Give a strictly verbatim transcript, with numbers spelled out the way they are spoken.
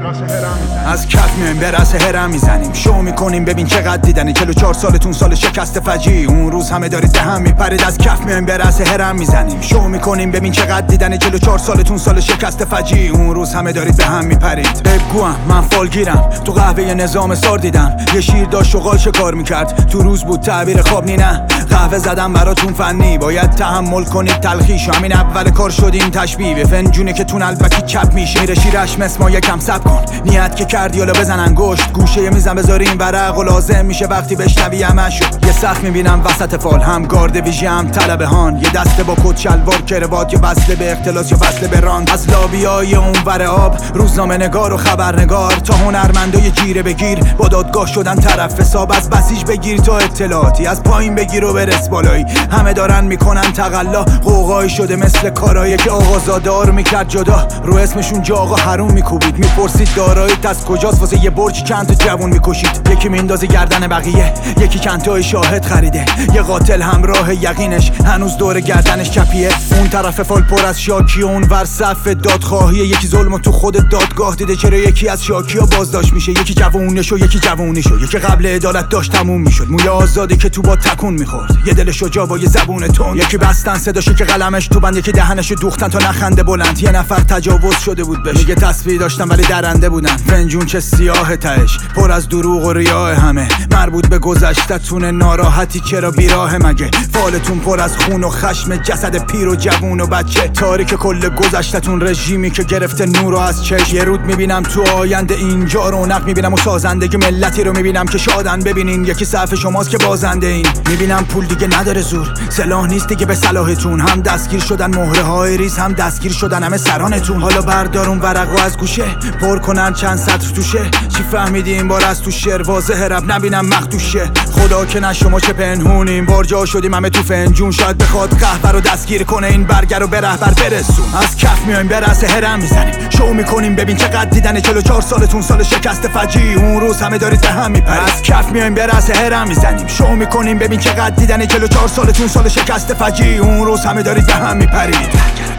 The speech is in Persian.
از کف میایم به رأس هرم میزنیم، شو میکنیم ببین چقدر دیدنی. چهل و چهار سالتون سال شکست فجی، اون روز همه دارید به هم میپرید. از کف میایم به رأس هرم میزنیم، شو میکنیم ببین چقدر دیدنی. چهل و چهار سالتون سال شکست فجی، اون روز همه دارید به هم میپرید. بگوام من فالگیرم، تو قهوه نظام سار دیدم. یه شیر داشت شغال شکار میکرد، تو روز بود تعبیر خواب نی نه. قهوه زدم براتون فنی، باید تحمل کنید تلخیشو. همین اول کار شدیم تشبیه به فنجونه که تون البکی چپ میشه. میره شیرش مسما یکم سب کن، نیت که کردی حالا بزن انگشت. گوشه یه میزم بذاری این ورق و لازم میشه وقتی بشنوی همشو. یه سخت میبینم وسط فال، هم گارد ویژی هم طلبه هان. یه دسته با کت شلوار کروات، یا وصله به اختلاس یا وصله به ران. از لابیای اون ور آب، روزنامه نگار و خبرنگار تا هنرمندای گیره بگیر با دادگاه شدن طرف حساب. از بسیج بگیر تا اطلاعاتی، از پایین بگیر و برس بالایی. همه دارن میکنن تقلا، قوقای شده مثل کارایی که آقازادار میکرد جدا. رو اسمشون جا آقا حروم میکوبید، میپرسید داراییت از کجاست. واسه یه برج چند تا جوون میکشید، یکی میندازه گردن بقیه، یکی چند تای شاهد خریده. یه قاتل همراه یقینش هنوز دور گردنش چپیه. اون طرف فال پر از شاکی و اون ور صف دادخواهی. یکی ظلمو تو خود دادگاه دیده، چرا یکی از شاکیا بازداشت میشه. یکی جوونش و یکی جوونیشو، یکی قبل عدالت داشت تموم میشد. موی آزادی که تو با تکون میخورد، یه دل شجاع با یه زبون تون. یکی بستن صداشو که قلمش تو بند، یکی دهنشو دوختن تا نخنده بلند. یه نفر تجاوز شده بود بهش، میگه تسبیح داشتن ولی درنده بودن. فنجون چه سیاه تهش، پر از دروغ و ریاه. همه مربوط به گذشتتون، ناراحتی چرا بیراه مگه؟ فالتون پر از خون و خشم، جسد پیر و جوون و بچه. تاریک کل گذشتتون، رژیمی که گرفته نور رو از چشم. یه رود میبینم تو آینده اینجا رونق میبینم و سازندگی ملتی رو میبینم که شادن. ببینین یکی صف شماست که بازنده این. میبینم پول دیگه نداره زور، سلاح نیست دیگه به صلاحتون. هم دستگیر شدن مهره های ریز، هم دستگیر شدن همه سرانتون. حالا بردارون ورقو از گوشه، پر کنن چند سطر توشه. چی فهمیدی این بار از تو شعر؟ واضح رب نبینم مخدوشه. خدا که نه شما چه پنهونیم، بار جا شدیم همه تو فنجون. شاید بخواد قهوه رو دستگیر کنه، این برگر رو به رهبر برسون. از کف میایم به رأس هرم میزنیم، شو میکنیم ببین چقدر دیدنه. چهل و چهار سالتون سال شکست فجی، اون روز همه دارید به هم میپرید. از کف میایم به رأس هرم میزنیم، شو میکنیم ببین چقدر دیدنه. چهل و چهار سالتون سال شکست فجی، اون روز همه دارید به هم میپرید.